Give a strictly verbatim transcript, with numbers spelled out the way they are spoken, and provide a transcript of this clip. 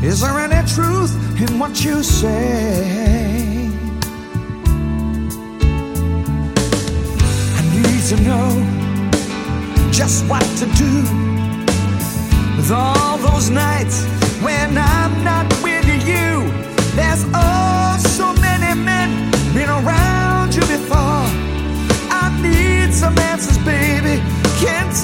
Is there any truth in what you say? I need to know just what to do with all those nights when I'm not with you. There's